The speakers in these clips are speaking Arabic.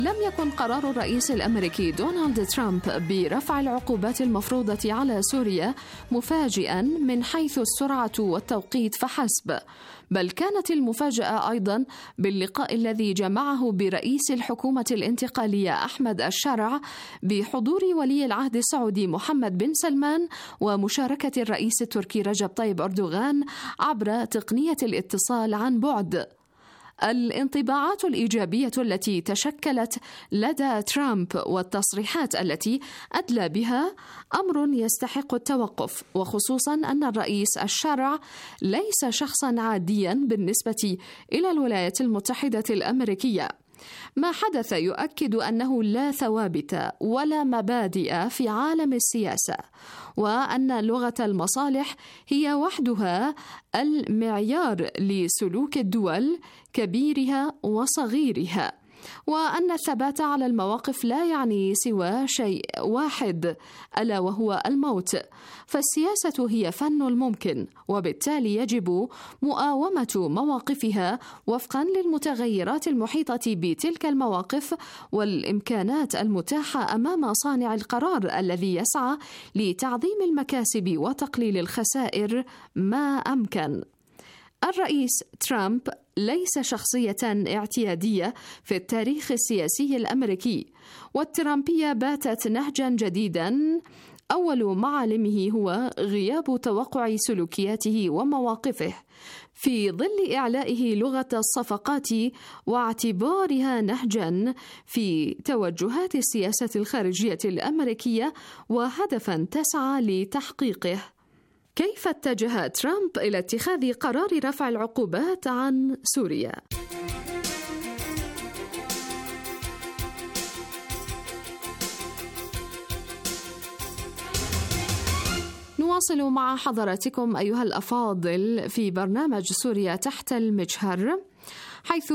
لم يكن قرار الرئيس الأمريكي دونالد ترامب برفع العقوبات المفروضة على سوريا مفاجئا من حيث السرعة والتوقيت فحسب، بل كانت المفاجأة أيضا باللقاء الذي جمعه برئيس الحكومة الانتقالية أحمد الشرع بحضور ولي العهد السعودي محمد بن سلمان ومشاركة الرئيس التركي رجب طيب أردوغان عبر تقنية الاتصال عن بعد. الانطباعات الإيجابية التي تشكلت لدى ترامب والتصريحات التي أدلى بها أمر يستحق التوقف، وخصوصا أن الرئيس الشرع ليس شخصا عاديا بالنسبة إلى الولايات المتحدة الأمريكية. ما حدث يؤكد أنه لا ثوابت ولا مبادئ في عالم السياسة، وأن لغة المصالح هي وحدها المعيار لسلوك الدول كبيرها وصغيرها، وأن الثبات على المواقف لا يعني سوى شيء واحد ألا وهو الموت، فالسياسة هي فن الممكن، وبالتالي يجب مؤاومة مواقفها وفقا للمتغيرات المحيطة بتلك المواقف والإمكانات المتاحة أمام صانع القرار الذي يسعى لتعظيم المكاسب وتقليل الخسائر ما أمكن. الرئيس ترامب ليس شخصية اعتيادية في التاريخ السياسي الأمريكي، والترامبية باتت نهجا جديدا أول معالمه هو غياب توقع سلوكياته ومواقفه في ظل إعلائه لغة الصفقات واعتبارها نهجا في توجهات السياسة الخارجية الأمريكية وهدفا تسعى لتحقيقه. كيف اتجه ترامب إلى اتخاذ قرار رفع العقوبات عن سوريا؟ نواصل مع حضراتكم أيها الأفاضل في برنامج سوريا تحت المجهر، حيث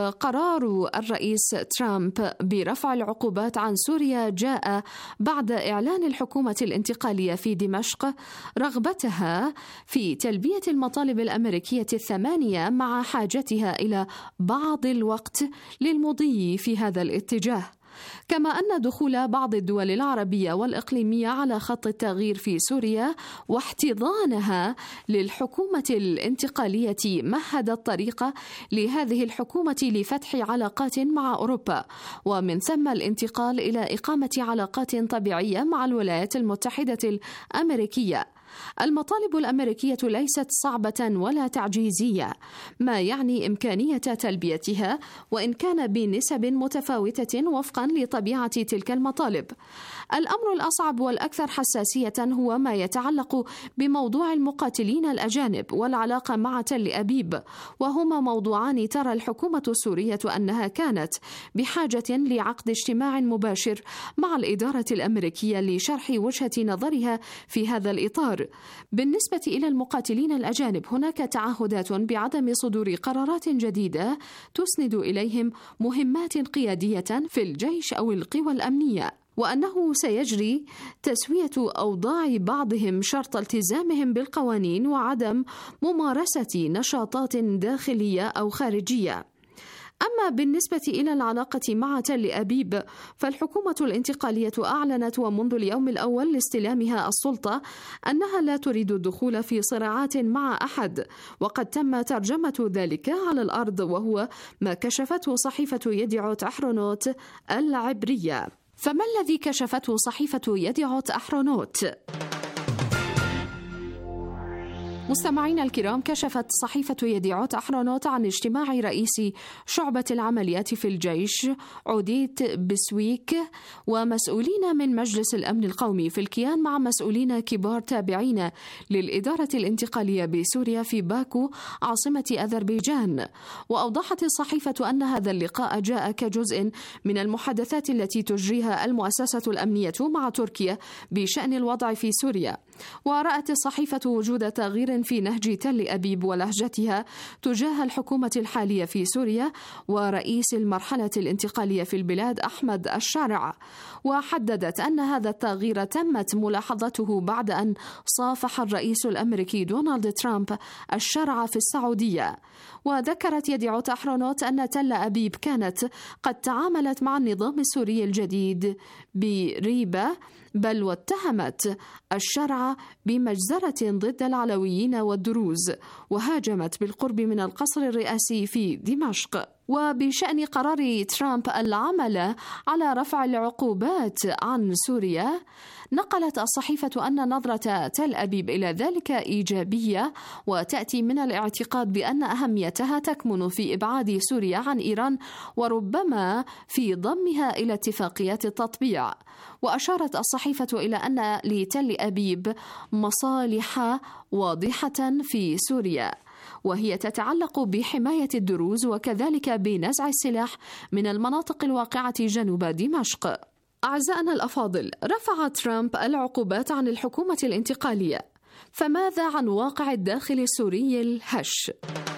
قرار الرئيس ترامب برفع العقوبات عن سوريا جاء بعد إعلان الحكومة الانتقالية في دمشق رغبتها في تلبية المطالب الأمريكية الثمانية مع حاجتها إلى بعض الوقت للمضي في هذا الاتجاه، كما أن دخول بعض الدول العربية والإقليمية على خط التغيير في سوريا واحتضانها للحكومة الانتقالية مهد الطريق لهذه الحكومة لفتح علاقات مع أوروبا، ومن ثم الانتقال إلى إقامة علاقات طبيعية مع الولايات المتحدة الأمريكية. المطالب الأمريكية ليست صعبة ولا تعجيزية، ما يعني إمكانية تلبيتها وإن كان بنسب متفاوتة وفقا لطبيعة تلك المطالب. الأمر الأصعب والأكثر حساسية هو ما يتعلق بموضوع المقاتلين الأجانب والعلاقة مع تل أبيب، وهما موضوعان ترى الحكومة السورية أنها كانت بحاجة لعقد اجتماع مباشر مع الإدارة الأمريكية لشرح وجهة نظرها في هذا الإطار. بالنسبة إلى المقاتلين الأجانب هناك تعهدات بعدم صدور قرارات جديدة تسند إليهم مهمات قيادية في الجيش أو القوى الأمنية، وأنه سيجري تسوية أوضاع بعضهم شرط التزامهم بالقوانين وعدم ممارسة نشاطات داخلية أو خارجية. أما بالنسبة إلى العلاقة مع تل أبيب فالحكومة الانتقالية أعلنت ومنذ اليوم الأول لاستلامها السلطة أنها لا تريد الدخول في صراعات مع أحد، وقد تم ترجمة ذلك على الأرض، وهو ما كشفته صحيفة يديعوت أحرونوت العبرية. فما الذي كشفته صحيفة يديعوت أحرونوت؟ مستمعينا الكرام، كشفت صحيفة يديعوت أحرونوت عن اجتماع رئيس شعبة العمليات في الجيش عوديت بسويك ومسؤولين من مجلس الأمن القومي في الكيان مع مسؤولين كبار تابعين للإدارة الانتقالية بسوريا في باكو عاصمة أذربيجان. وأوضحت الصحيفة أن هذا اللقاء جاء كجزء من المحادثات التي تجريها المؤسسة الأمنية مع تركيا بشأن الوضع في سوريا. ورأت الصحيفة وجود تغيير مستمر في نهج تل أبيب ولهجتها تجاه الحكومة الحالية في سوريا ورئيس المرحلة الانتقالية في البلاد أحمد الشارع، وحددت أن هذا التغيير تمت ملاحظته بعد أن صافح الرئيس الأمريكي دونالد ترامب الشارع في السعودية. وذكرت يديعوت أحرونوت أن تل أبيب كانت قد تعاملت مع النظام السوري الجديد بريبة، بل واتهمت الشرع بمجزرة ضد العلويين والدروز، وهاجمت بالقرب من القصر الرئاسي في دمشق. وبشأن قرار ترامب العمل على رفع العقوبات عن سوريا، نقلت الصحيفة أن نظرة تل أبيب إلى ذلك إيجابية، وتأتي من الاعتقاد بأن أهميتها تكمن في إبعاد سوريا عن إيران وربما في ضمها إلى اتفاقيات التطبيع. وأشارت الصحيفة إلى أن لتل أبيب مصالح واضحة في سوريا، وهي تتعلق بحماية الدروز وكذلك بنزع السلاح من المناطق الواقعة جنوب دمشق. أعزائنا الأفاضل، رفع ترامب العقوبات عن الحكومة الانتقالية، فماذا عن واقع الداخل السوري الهش؟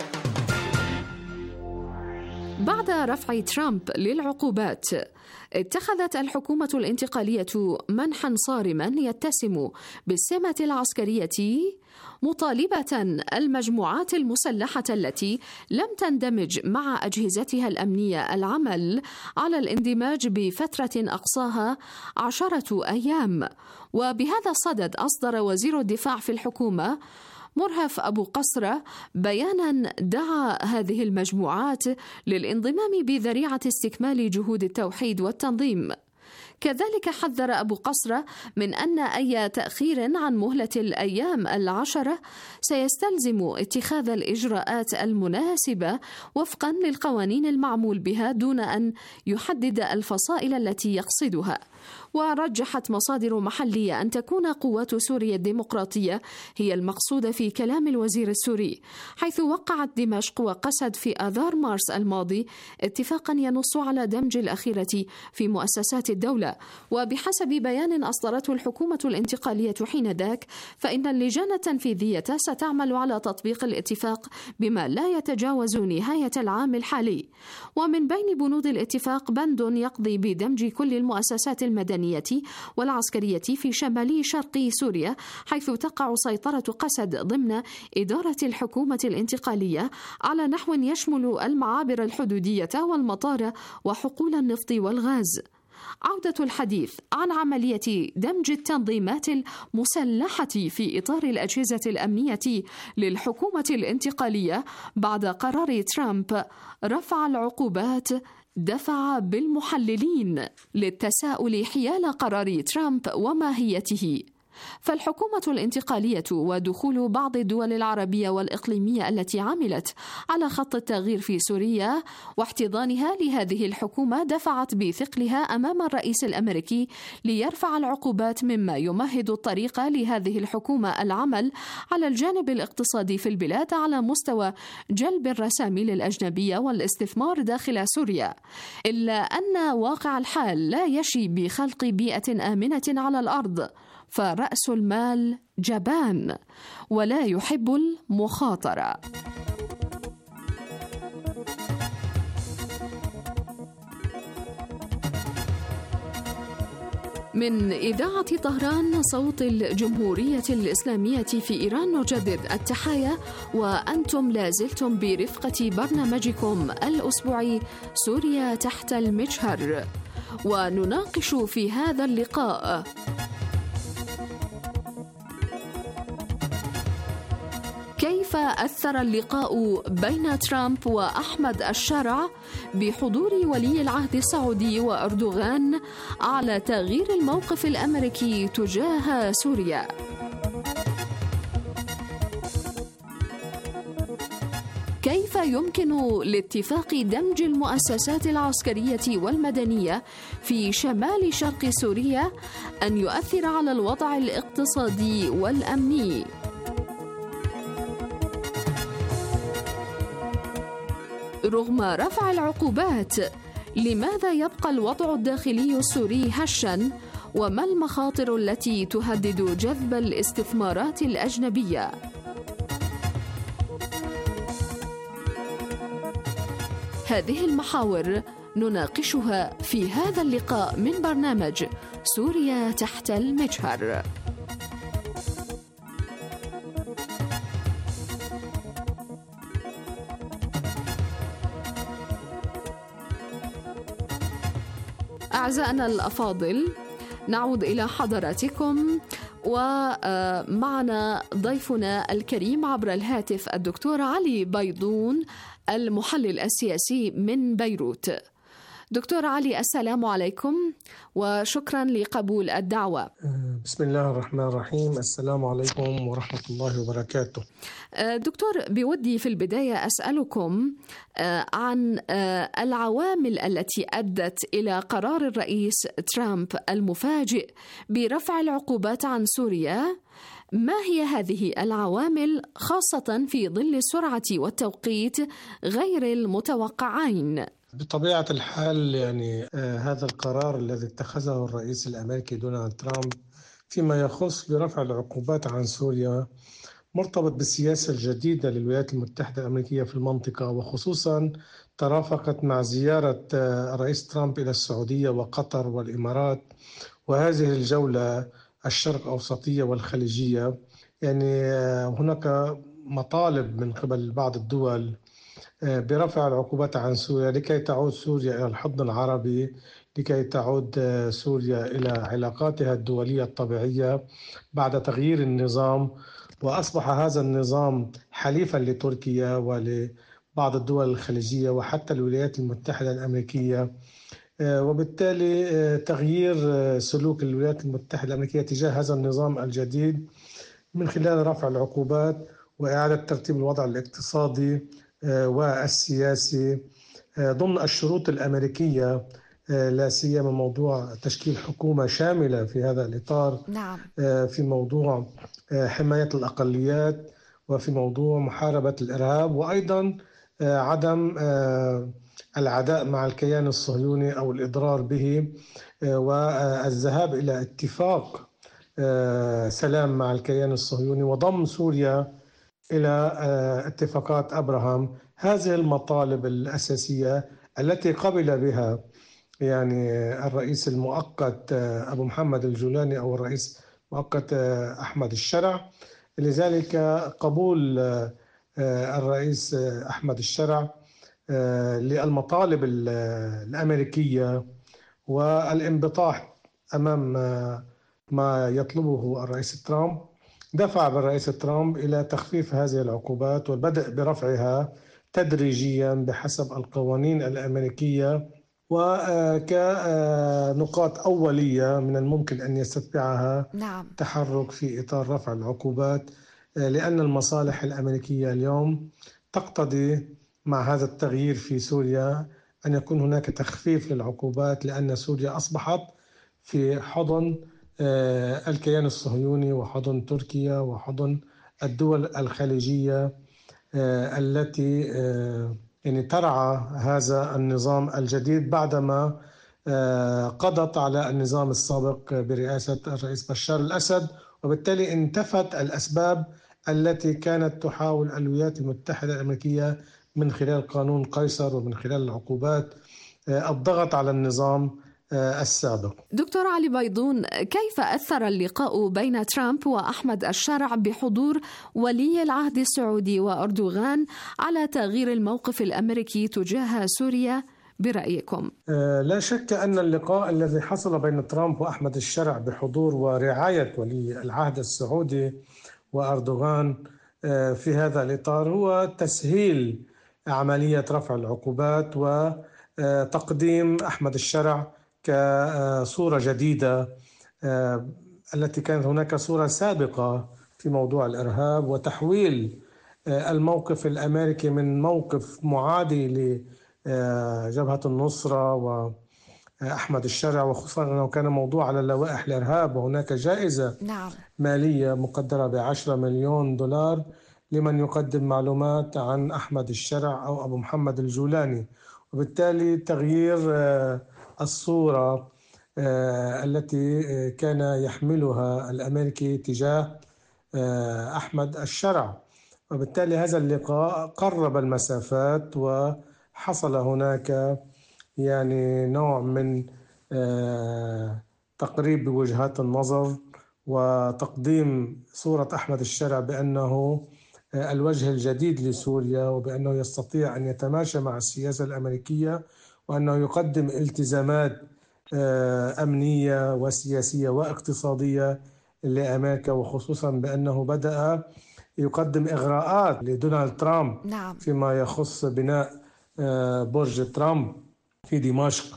بعد رفع ترامب للعقوبات، اتخذت الحكومة الانتقالية منحا صارما يتسم بالسمة العسكرية، مطالبة المجموعات المسلحة التي لم تندمج مع أجهزتها الأمنية العمل على الاندماج بفترة أقصاها 10 أيام. وبهذا الصدد أصدر وزير الدفاع في الحكومة مرهف أبو قصرة بيانا دعا هذه المجموعات للانضمام بذريعة استكمال جهود التوحيد والتنظيم. كذلك حذر أبو قصرة من أن أي تأخير عن مهلة الأيام 10 سيستلزم اتخاذ الإجراءات المناسبة وفقا للقوانين المعمول بها دون أن يحدد الفصائل التي يقصدها. ورجحت مصادر محلية أن تكون قوات سوريا الديمقراطية هي المقصودة في كلام الوزير السوري، حيث وقعت دمشق وقسد في آذار مارس الماضي اتفاقا ينص على دمج الأخيرة في مؤسسات الدولة. وبحسب بيان أصدرته الحكومة الانتقالية حينذاك، فإن اللجان التنفيذية ستعمل على تطبيق الاتفاق بما لا يتجاوز نهاية العام الحالي. ومن بين بنود الاتفاق بند يقضي بدمج كل المؤسسات المدنية والعسكرية في شمال شرق سوريا، حيث تقع سيطرة قسد ضمن إدارة الحكومة الانتقالية على نحو يشمل المعابر الحدودية والمطار وحقول النفط والغاز. عودة الحديث عن عملية دمج التنظيمات المسلحة في إطار الأجهزة الأمنية للحكومة الانتقالية بعد قرار ترامب رفع العقوبات دفع بالمحللين للتساؤل حيال قرار ترامب وماهيته. فالحكومة الانتقالية ودخول بعض الدول العربية والإقليمية التي عملت على خط التغيير في سوريا واحتضانها لهذه الحكومة دفعت بثقلها أمام الرئيس الأمريكي ليرفع العقوبات، مما يمهد الطريق لهذه الحكومة العمل على الجانب الاقتصادي في البلاد على مستوى جلب الرساميل الأجنبية والاستثمار داخل سوريا. إلا أن واقع الحال لا يشي بخلق بيئة آمنة على الأرض، فرأس المال جبان ولا يحب المخاطرة. من إذاعة طهران صوت الجمهورية الإسلامية في إيران نجدد التحايا، وأنتم لازلتم برفقة برنامجكم الأسبوعي سوريا تحت المجهر، ونناقش في هذا اللقاء كيف أثر اللقاء بين ترامب وأحمد الشارع بحضور ولي العهد السعودي وأردوغان على تغيير الموقف الأمريكي تجاه سوريا. كيف يمكن لاتفاق دمج المؤسسات العسكرية والمدنية في شمال شرق سوريا أن يؤثر على الوضع الاقتصادي والأمني؟ رغم رفع العقوبات، لماذا يبقى الوضع الداخلي السوري هشاً؟ وما المخاطر التي تهدد جذب الاستثمارات الأجنبية؟ هذه المحاور نناقشها في هذا اللقاء من برنامج سوريا تحت المجهر. أعزائنا الأفاضل، نعود إلى حضراتكم، ومعنا ضيفنا الكريم عبر الهاتف الدكتور علي بيضون، المحلل السياسي من بيروت. دكتور علي، السلام عليكم وشكرا لقبول الدعوة. بسم الله الرحمن الرحيم. السلام عليكم ورحمة الله وبركاته. دكتور، بودي في البداية أسألكم عن العوامل التي أدت إلى قرار الرئيس ترامب المفاجئ برفع العقوبات عن سوريا. ما هي هذه العوامل، خاصة في ظل السرعة والتوقيت غير المتوقعين؟ بطبيعة الحال هذا القرار الذي اتخذه الرئيس الأمريكي دونالد ترامب فيما يخص برفع العقوبات عن سوريا مرتبط بالسياسة الجديدة للولايات المتحدة الأمريكية في المنطقة، وخصوصا ترافقت مع زيارة الرئيس ترامب إلى السعودية وقطر والإمارات، وهذه الجولة الشرق أوسطية والخليجية. هناك مطالب من قبل بعض الدول برفع العقوبات عن سوريا لكي تعود سوريا إلى الحضن العربي، لكي تعود سوريا إلى علاقاتها الدولية الطبيعية بعد تغيير النظام، وأصبح هذا النظام حليفا لتركيا ولبعض الدول الخليجية وحتى الولايات المتحدة الأمريكية. وبالتالي تغيير سلوك الولايات المتحدة الأمريكية تجاه هذا النظام الجديد من خلال رفع العقوبات وإعادة ترتيب الوضع الاقتصادي والسياسي ضمن الشروط الأمريكية، لا سيما موضوع تشكيل حكومة شاملة في هذا الإطار. نعم. في موضوع حماية الأقليات، وفي موضوع محاربة الإرهاب، وأيضا عدم العداء مع الكيان الصهيوني أو الإضرار به، والذهاب إلى اتفاق سلام مع الكيان الصهيوني وضم سوريا إلى اتفاقات أبراهام. هذه المطالب الأساسية التي قبل بها الرئيس المؤقت أبو محمد الجولاني أو الرئيس المؤقت أحمد الشرع. لذلك قبول الرئيس أحمد الشرع للمطالب الأمريكية والانبطاح أمام ما يطلبه الرئيس ترامب دفع بالرئيس ترامب إلى تخفيف هذه العقوبات والبدء برفعها تدريجيا بحسب القوانين الأمريكية، وكنقاط أولية من الممكن أن يستتبعها تحرك في إطار رفع العقوبات، لأن المصالح الأمريكية اليوم تقتضي مع هذا التغيير في سوريا أن يكون هناك تخفيف للعقوبات، لأن سوريا أصبحت في حضن الكيان الصهيوني وحضن تركيا وحضن الدول الخليجية التي ترعى هذا النظام الجديد بعدما قضت على النظام السابق برئاسة الرئيس بشار الأسد. وبالتالي انتفت الأسباب التي كانت تحاول الولايات المتحدة الأمريكية من خلال قانون قيصر ومن خلال العقوبات الضغط على النظام السابق. دكتور علي بيضون، كيف أثر اللقاء بين ترامب وأحمد الشرع بحضور ولي العهد السعودي وأردوغان على تغيير الموقف الأمريكي تجاه سوريا برأيكم؟ لا شك أن اللقاء الذي حصل بين ترامب وأحمد الشرع بحضور ورعاية ولي العهد السعودي وأردوغان في هذا الإطار هو تسهيل عملية رفع العقوبات وتقديم أحمد الشرع كصورة جديدة، التي كانت هناك صورة سابقة في موضوع الإرهاب، وتحويل الموقف الأمريكي من موقف معادي لجبهة النصرة وأحمد الشرع، وخصوصا أنه كان موضوع على لوائح الإرهاب، وهناك جائزة مالية مقدرة ب10 مليون دولار لمن يقدم معلومات عن أحمد الشرع أو أبو محمد الجولاني. وبالتالي تغيير الصورة التي كان يحملها الأمريكي تجاه أحمد الشرع، وبالتالي هذا اللقاء قرب المسافات حصل هناك يعني نوع من تقريب بوجهات النظر وتقديم صورة أحمد الشرع بأنه الوجه الجديد لسوريا، وبأنه يستطيع أن يتماشى مع السياسة الأمريكية، وأنه يقدم التزامات أمنية وسياسية واقتصادية لأمريكا، وخصوصا بأنه بدأ يقدم إغراءات لدونالد ترامب نعم. فيما يخص بناء برج ترامب في دمشق،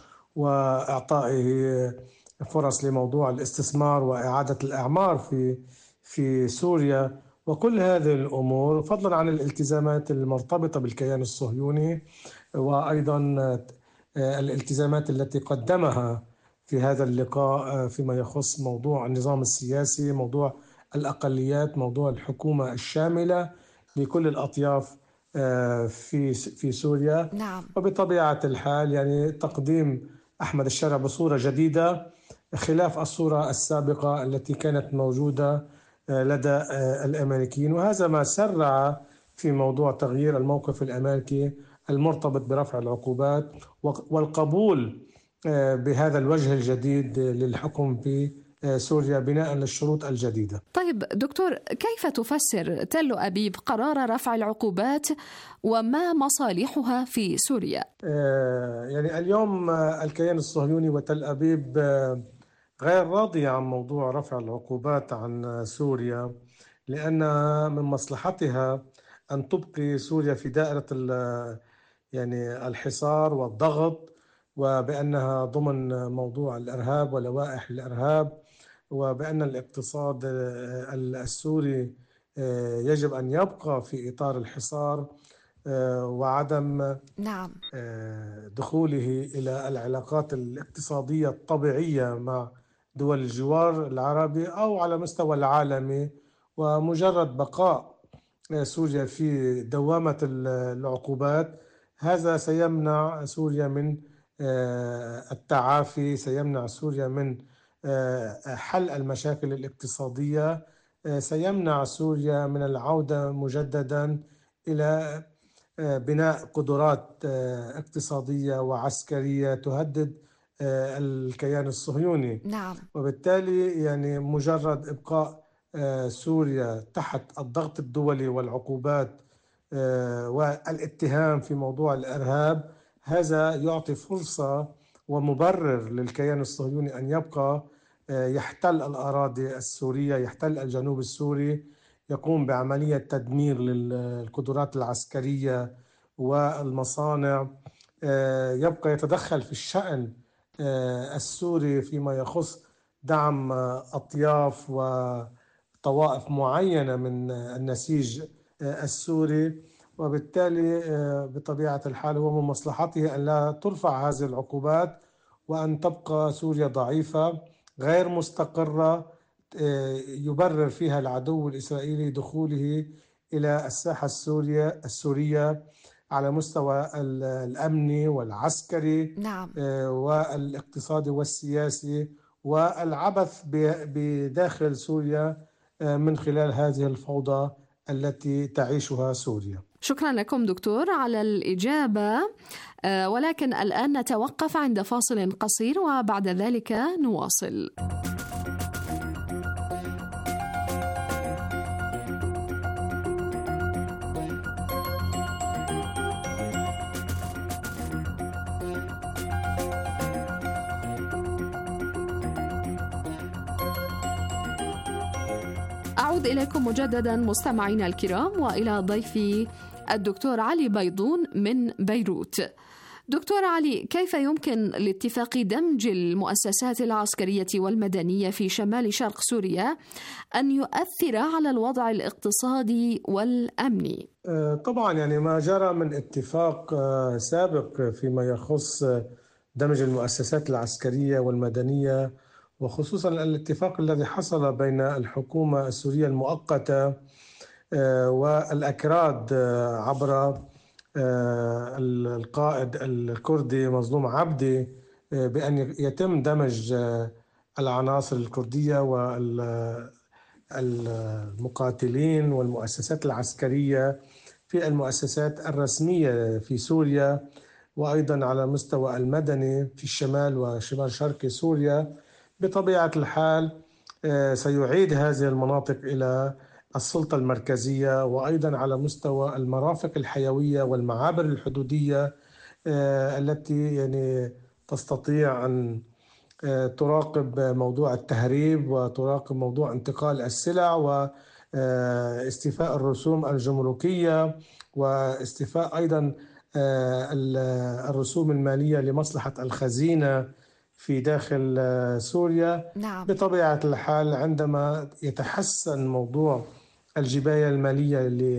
وإعطائه فرص لموضوع الاستثمار وإعادة الأعمار في سوريا. وكل هذه الأمور فضلا عن الالتزامات المرتبطة بالكيان الصهيوني، وأيضا الالتزامات التي قدمها في هذا اللقاء فيما يخص موضوع النظام السياسي، موضوع الأقليات، موضوع الحكومة الشاملة لكل الأطياف في سوريا. نعم. وبطبيعة الحال يعني تقديم أحمد الشرع بصورة جديدة خلاف الصورة السابقة التي كانت موجودة لدى الأمريكيين، وهذا ما سرع في موضوع تغيير الموقف الأمريكي المرتبط برفع العقوبات والقبول بهذا الوجه الجديد للحكم في سوريا بناء للشروط الجديدة. طيب دكتور، كيف تفسر تل أبيب قرار رفع العقوبات وما مصالحها في سوريا؟ يعني اليوم الكيان الصهيوني وتل أبيب غير راضية عن موضوع رفع العقوبات عن سوريا، لأن من مصلحتها أن تبقي سوريا في دائرة يعني الحصار والضغط، وبأنها ضمن موضوع الإرهاب ولوائح الإرهاب، وبأن الاقتصاد السوري يجب أن يبقى في إطار الحصار وعدم نعم. دخوله إلى العلاقات الاقتصادية الطبيعية مع دول الجوار العربي أو على مستوى العالمي. ومجرد بقاء سوريا في دوامة العقوبات هذا سيمنع سوريا من التعافي، سيمنع سوريا من حل المشاكل الاقتصادية، سيمنع سوريا من العودة مجددا إلى بناء قدرات اقتصادية وعسكرية تهدد الكيان الصهيوني. نعم. وبالتالي يعني مجرد إبقاء سوريا تحت الضغط الدولي والعقوبات والاتهام في موضوع الإرهاب، هذا يعطي فرصة ومبرر للكيان الصهيوني أن يبقى يحتل الأراضي السورية، يحتل الجنوب السوري، يقوم بعملية تدمير للقدرات العسكرية والمصانع، يبقى يتدخل في الشأن السوري فيما يخص دعم أطياف وطوائف معينة من النسيج السوري. وبالتالي بطبيعة الحال هو من مصلحته أن لا ترفع هذه العقوبات وأن تبقى سوريا ضعيفة غير مستقرة يبرر فيها العدو الإسرائيلي دخوله إلى الساحة السورية على مستوى الأمني والعسكري. نعم. والاقتصادي والسياسي والعبث بداخل سوريا من خلال هذه الفوضى التي تعيشها سوريا. شكرا لكم دكتور على الإجابة، ولكن الآن نتوقف عند فاصل قصير وبعد ذلك نواصل. أعود إليكم مجددا مستمعينا الكرام، وإلى ضيفي الدكتور علي بيضون من بيروت. دكتور علي، كيف يمكن لاتفاق دمج المؤسسات العسكرية والمدنية في شمال شرق سوريا أن يؤثر على الوضع الاقتصادي والأمني؟ طبعا يعني ما جرى من اتفاق سابق فيما يخص دمج المؤسسات العسكرية والمدنية، وخصوصا الاتفاق الذي حصل بين الحكومة السورية المؤقتة والأكراد عبر القائد الكردي مظلوم عبدي بأن يتم دمج العناصر الكردية والمقاتلين والمؤسسات العسكرية في المؤسسات الرسمية في سوريا، وأيضا على المستوى المدني في الشمال وشمال شرقي سوريا. بطبيعة الحال سيعيد هذه المناطق إلى السلطة المركزية، وأيضا على مستوى المرافق الحيوية والمعابر الحدودية التي يعني تستطيع أن تراقب موضوع التهريب وتراقب موضوع انتقال السلع واستيفاء الرسوم الجمركية واستيفاء أيضا الرسوم المالية لمصلحة الخزينة في داخل سوريا. نعم. بطبيعة الحال عندما يتحسن موضوع الجباية المالية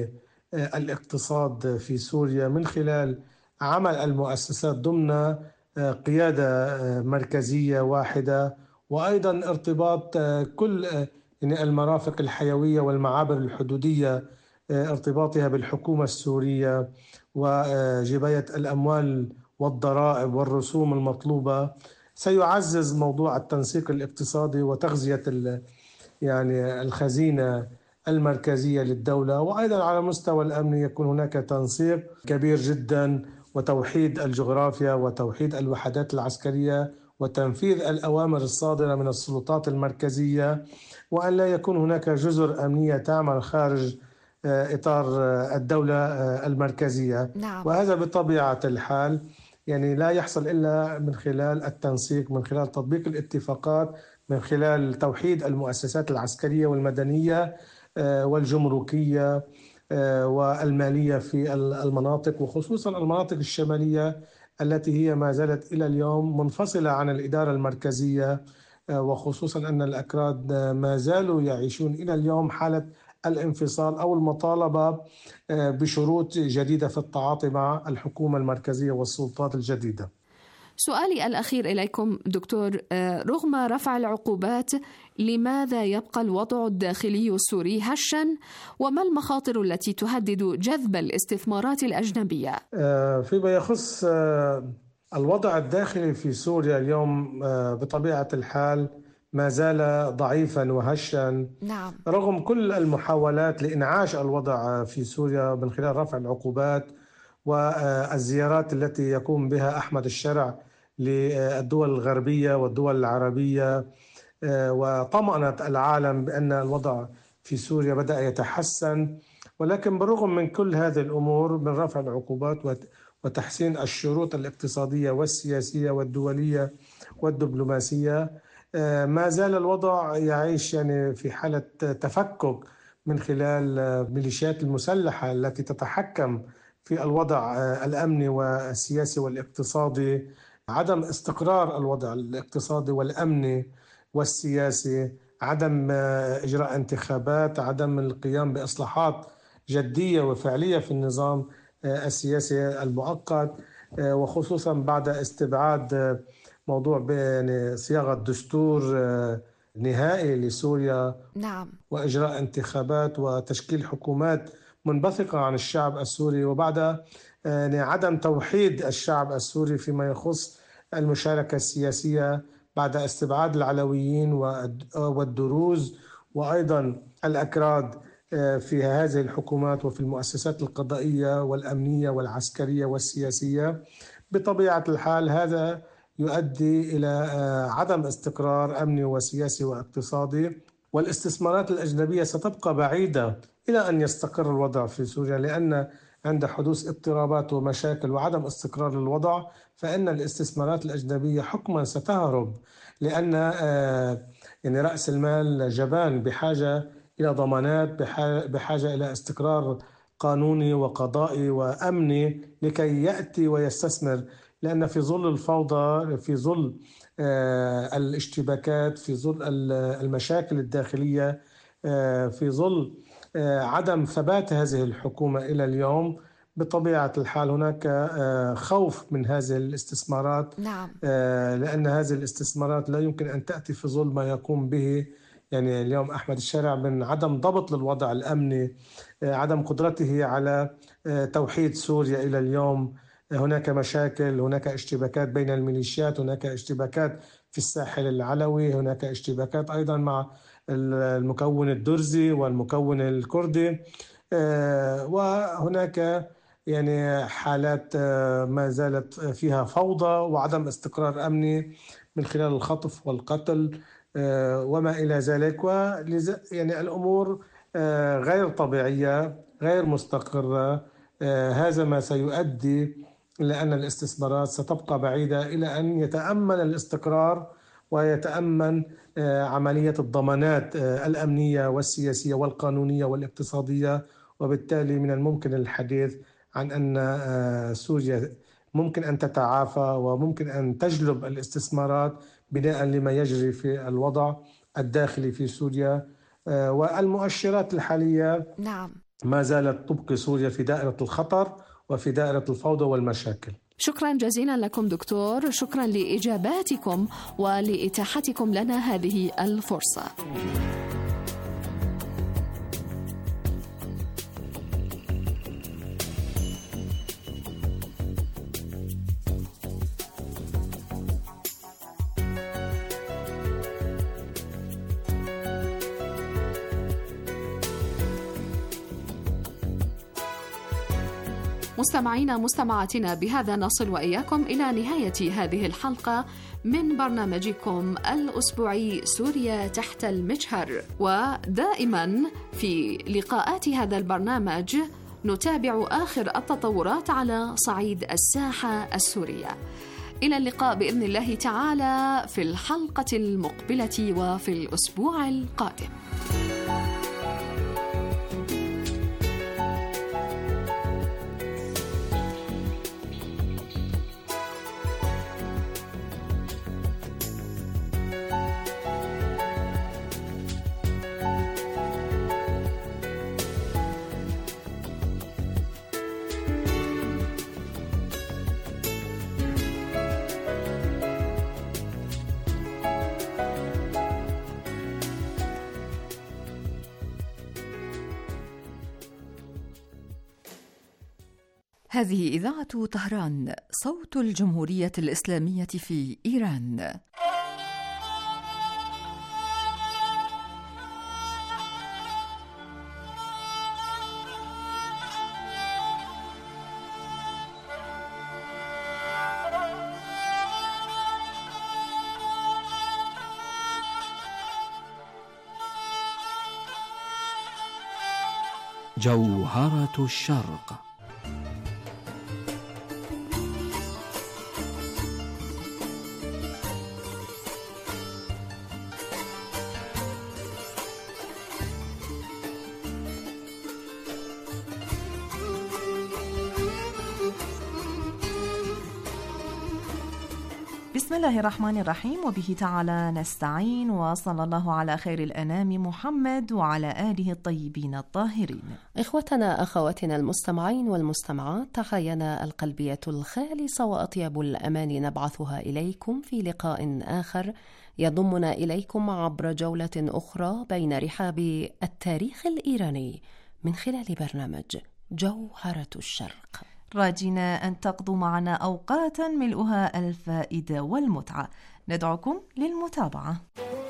للاقتصاد في سوريا من خلال عمل المؤسسات ضمن قيادة مركزية واحدة، وأيضا ارتباط كل يعني المرافق الحيوية والمعابر الحدودية ارتباطها بالحكومة السورية وجباية الأموال والضرائب والرسوم المطلوبة سيعزز موضوع التنسيق الاقتصادي وتغذية يعني الخزينة المركزية للدولة. وأيضا على مستوى الأمن يكون هناك تنسيق كبير جدا وتوحيد الجغرافيا وتوحيد الوحدات العسكرية وتنفيذ الأوامر الصادرة من السلطات المركزية، وأن لا يكون هناك جزر أمنية تعمل خارج إطار الدولة المركزية. نعم. وهذا بطبيعة الحال يعني لا يحصل إلا من خلال التنسيق، من خلال تطبيق الاتفاقات، من خلال توحيد المؤسسات العسكرية والمدنية والجمركية والمالية في المناطق، وخصوصا المناطق الشمالية التي هي ما زالت إلى اليوم منفصلة عن الإدارة المركزية، وخصوصا أن الأكراد ما زالوا يعيشون إلى اليوم حالة الانفصال أو المطالبة بشروط جديدة في التعاطي مع الحكومة المركزية والسلطات الجديدة. سؤالي الأخير إليكم دكتور، رغم رفع العقوبات لماذا يبقى الوضع الداخلي السوري هشا؟ وما المخاطر التي تهدد جذب الاستثمارات الأجنبية؟ فيما يخص الوضع الداخلي في سوريا اليوم بطبيعة الحال ما زال ضعيفا وهشا. نعم. رغم كل المحاولات لإنعاش الوضع في سوريا من خلال رفع العقوبات والزيارات التي يقوم بها أحمد الشرع للدول الغربية والدول العربية وطمأنت العالم بأن الوضع في سوريا بدأ يتحسن، ولكن بالرغم من كل هذه الأمور من رفع العقوبات وتحسين الشروط الاقتصادية والسياسية والدولية والدبلوماسية ما زال الوضع يعيش يعني في حالة تفكك من خلال ميليشيات المسلحة التي تتحكم في الوضع الأمني والسياسي والاقتصادي، عدم استقرار الوضع الاقتصادي والأمني والسياسي، عدم إجراء انتخابات، عدم القيام بإصلاحات جدية وفعلية في النظام السياسي المؤقت، وخصوصا بعد استبعاد موضوع يعني صياغة دستور نهائي لسوريا. نعم. وإجراء انتخابات وتشكيل حكومات منبثقة عن الشعب السوري، وبعد يعني عدم توحيد الشعب السوري فيما يخص المشاركة السياسية بعد استبعاد العلويين والدروز وأيضا الأكراد في هذه الحكومات وفي المؤسسات القضائية والأمنية والعسكرية والسياسية. بطبيعة الحال هذا يؤدي إلى عدم استقرار أمني وسياسي واقتصادي، والاستثمارات الأجنبية ستبقى بعيدة إلى أن يستقر الوضع في سوريا، لأن عند حدوث اضطرابات ومشاكل وعدم استقرار الوضع فإن الاستثمارات الأجنبية حكما ستهرب، لأن يعني رأس المال جبان بحاجة إلى ضمانات، بحاجة إلى استقرار قانوني وقضائي وأمني لكي يأتي ويستثمر، لأن في ظل الفوضى، في ظل الاشتباكات، في ظل المشاكل الداخلية، في ظل عدم ثبات هذه الحكومة إلى اليوم، بطبيعة الحال هناك خوف من هذه الاستثمارات. نعم. لأن هذه الاستثمارات لا يمكن أن تأتي في ظل ما يقوم به يعني اليوم أحمد الشرع من عدم ضبط للوضع الأمني، عدم قدرته على توحيد سوريا إلى اليوم. هناك مشاكل، هناك اشتباكات بين الميليشيات، هناك اشتباكات في الساحل العلوي، هناك اشتباكات أيضا مع المكون الدرزي والمكون الكردي، وهناك يعني حالات ما زالت فيها فوضى وعدم استقرار أمني من خلال الخطف والقتل وما إلى ذلك. يعني الأمور غير طبيعية، غير مستقرة. هذا ما سيؤدي إلى أن الاستثمارات ستبقى بعيدة إلى أن يتأمن الاستقرار ويتأمن عملية الضمانات الأمنية والسياسية والقانونية والاقتصادية. وبالتالي من الممكن الحديث عن أن سوريا ممكن أن تتعافى وممكن أن تجلب الاستثمارات بناء لما يجري في الوضع الداخلي في سوريا. والمؤشرات الحالية نعم ما زالت تبقي سوريا في دائرة الخطر وفي دائرة الفوضى والمشاكل. شكرا جزيلا لكم دكتور، شكرا لإجاباتكم ولإتاحتكم لنا هذه الفرصة. مستمعينا مستمعاتنا، بهذا نصل وإياكم إلى نهاية هذه الحلقة من برنامجكم الأسبوعي سوريا تحت المجهر. ودائما في لقاءات هذا البرنامج نتابع آخر التطورات على صعيد الساحة السورية. إلى اللقاء بإذن الله تعالى في الحلقة المقبلة وفي الأسبوع القادم. هذه إذاعة طهران، صوت الجمهورية الإسلامية في إيران. جوهرة الشرق. بسم الله الرحمن الرحيم، وبه تعالى نستعين، وصلى الله على خير الأنام محمد وعلى آله الطيبين الطاهرين. إخوتنا أخواتنا المستمعين والمستمعات، تحايانا القلبية الخالصة وأطيب الأمان نبعثها إليكم في لقاء آخر يضمنا إليكم عبر جولة أخرى بين رحاب التاريخ الإيراني من خلال برنامج جوهرة الشرق، راجينا أن تقضوا معنا أوقاتا ملؤها الفائدة والمتعة. ندعوكم للمتابعة.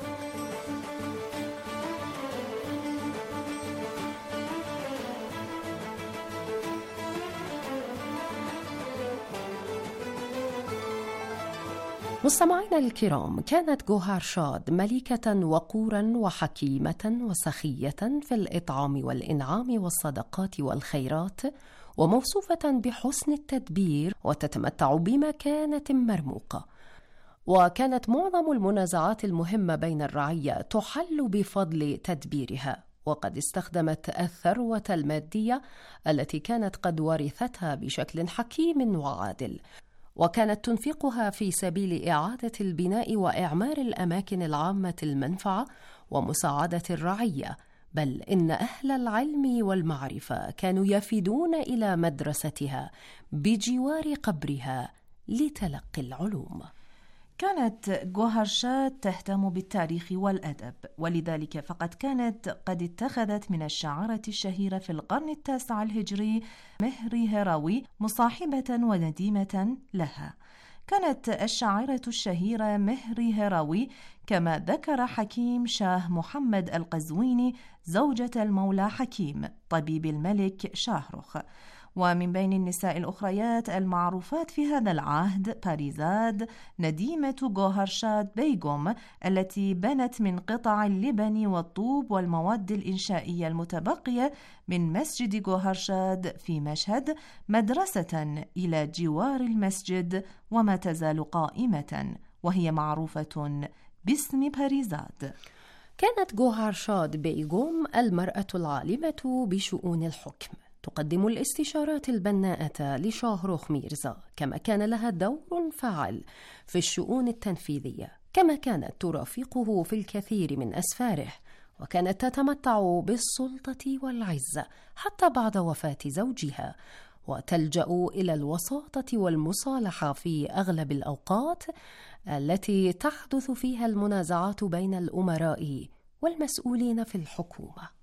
مستمعينا الكرام، كانت جوهر شاد ملكة وقورا وحكيمة وسخية في الإطعام والإنعام والصدقات والخيرات، وموصوفة بحسن التدبير، وتتمتع بمكانة مرموقة. وكانت معظم المنازعات المهمة بين الرعية تحل بفضل تدبيرها، وقد استخدمت الثروة المادية التي كانت قد ورثتها بشكل حكيم وعادل، وكانت تنفقها في سبيل إعادة البناء وإعمار الأماكن العامة المنفعة ومساعدة الرعية. بل إن أهل العلم والمعرفة كانوا يفدون إلى مدرستها بجوار قبرها لتلقي العلوم. كانت جوهر شاد تهتم بالتاريخ والأدب، ولذلك فقد كانت قد اتخذت من الشاعرة الشهيرة في القرن التاسع الهجري مهري هراوي مصاحبة ونديمة لها. كانت الشاعرة الشهيرة مهري هراوي كما ذكر حكيم شاه محمد القزويني زوجة المولى حكيم طبيب الملك شاهرخ، ومن بين النساء الأخريات المعروفات في هذا العهد باريزاد نديمة جوهرشاد بيغوم، التي بنت من قطع اللبن والطوب والمواد الإنشائية المتبقية من مسجد جوهرشاد في مشهد مدرسة إلى جوار المسجد وما تزال قائمة، وهي معروفة باسم باريزاد. كانت جوهرشاد بيغوم المرأة العالمة بشؤون الحكم، تقدم الاستشارات البناءة لشاهروخ ميرزا، كما كان لها دور فعال في الشؤون التنفيذية، كما كانت ترافقه في الكثير من أسفاره، وكانت تتمتع بالسلطة والعزة حتى بعد وفاة زوجها، وتلجأ إلى الوساطة والمصالحة في أغلب الأوقات التي تحدث فيها المنازعات بين الأمراء والمسؤولين في الحكومة.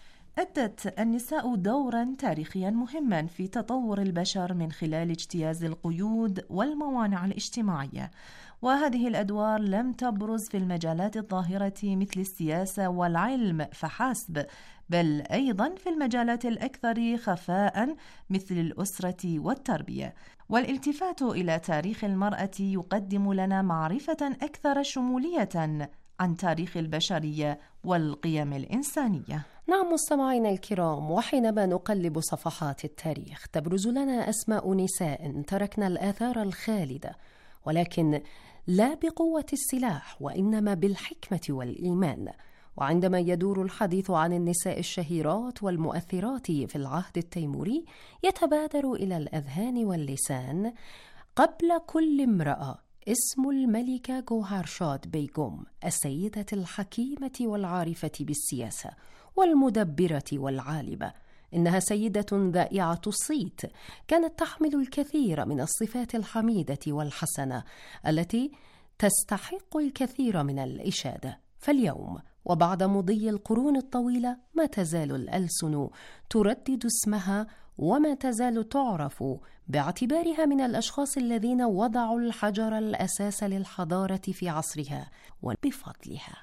أدت النساء دورا تاريخيا مهما في تطور البشر من خلال اجتياز القيود والموانع الاجتماعية، وهذه الأدوار لم تبرز في المجالات الظاهرة مثل السياسة والعلم فحسب، بل أيضا في المجالات الأكثر خفاء مثل الأسرة والتربية. والالتفات إلى تاريخ المرأة يقدم لنا معرفة أكثر شمولية عن تاريخ البشرية والقيم الإنسانية. نعم مستمعينا الكرام، وحينما نقلب صفحات التاريخ تبرز لنا أسماء نساء تركنا الآثار الخالدة، ولكن لا بقوة السلاح وإنما بالحكمة والإيمان. وعندما يدور الحديث عن النساء الشهيرات والمؤثرات في العهد التيموري يتبادر إلى الأذهان واللسان قبل كل امرأة اسم الملكة جوهرشاد بيغوم، السيدة الحكيمة والعارفة بالسياسة والمدبرة والعالمة. إنها سيدة ذائعة الصيت، كانت تحمل الكثير من الصفات الحميدة والحسنة التي تستحق الكثير من الإشادة. فاليوم وبعد مضي القرون الطويلة ما تزال الألسن تردد اسمها، وما تزال تعرف باعتبارها من الأشخاص الذين وضعوا الحجر الأساس للحضارة في عصرها وبفضلها.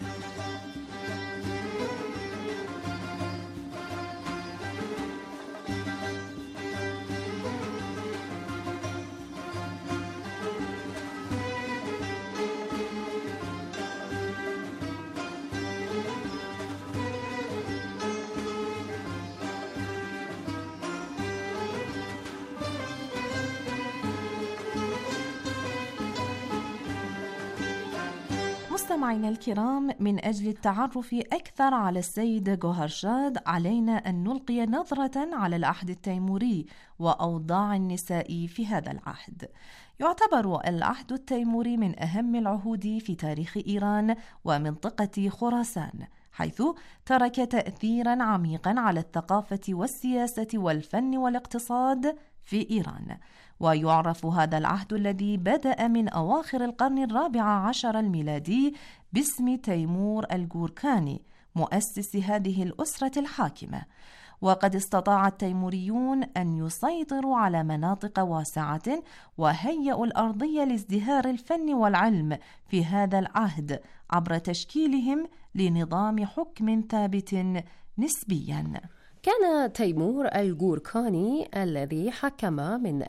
مستمعينا الكرام، من أجل التعرف أكثر على السيدة جوهرشاد علينا أن نلقي نظرة على العهد التيموري وأوضاع النساء في هذا العهد. يعتبر العهد التيموري من أهم العهود في تاريخ إيران ومنطقة خراسان، حيث ترك تأثيرا عميقا على الثقافة والسياسة والفن والاقتصاد في إيران. ويعرف هذا العهد الذي بدأ من أواخر القرن 14 الميلادي باسم تيمور الجوركاني، مؤسس هذه الأسرة الحاكمة. وقد استطاع التيموريون أن يسيطروا على مناطق واسعة وهيئوا الأرضية لازدهار الفن والعلم في هذا العهد عبر تشكيلهم لنظام حكم ثابت نسبياً. كان تيمور الجوركاني الذي حكم من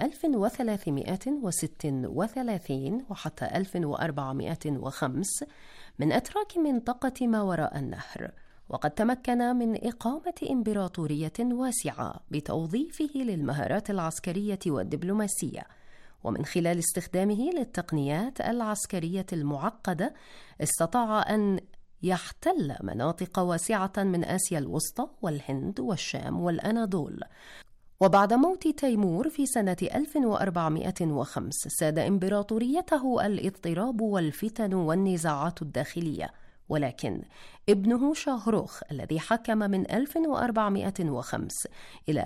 1336 وحتى 1405 من أتراك منطقة ما وراء النهر، وقد تمكن من إقامة إمبراطورية واسعة بتوظيفه للمهارات العسكرية والدبلوماسية، ومن خلال استخدامه للتقنيات العسكرية المعقدة استطاع أن يحتل مناطق واسعة من آسيا الوسطى والهند والشام والأناضول. وبعد موت تيمور في سنة 1405 ساد إمبراطوريته الاضطراب والفتن والنزاعات الداخلية، ولكن ابنه شاهروخ الذي حكم من 1405 إلى